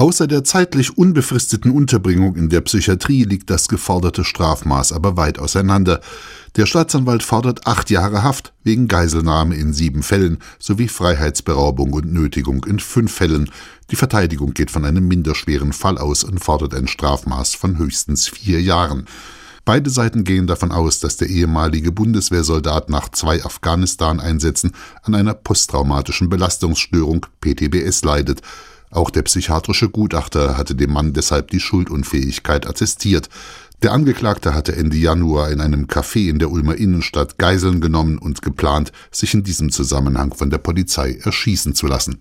Außer der zeitlich unbefristeten Unterbringung in der Psychiatrie liegt das geforderte Strafmaß aber weit auseinander. Der Staatsanwalt fordert 8 Jahre Haft wegen Geiselnahme in 7 Fällen sowie Freiheitsberaubung und Nötigung in 5 Fällen. Die Verteidigung geht von einem minderschweren Fall aus und fordert ein Strafmaß von höchstens 4 Jahren. Beide Seiten gehen davon aus, dass der ehemalige Bundeswehrsoldat nach 2 Afghanistan-Einsätzen an einer posttraumatischen Belastungsstörung (PTBS) leidet. Auch der psychiatrische Gutachter hatte dem Mann deshalb die Schuldunfähigkeit attestiert. Der Angeklagte hatte Ende Januar in einem Café in der Ulmer Innenstadt Geiseln genommen und geplant, sich in diesem Zusammenhang von der Polizei erschießen zu lassen.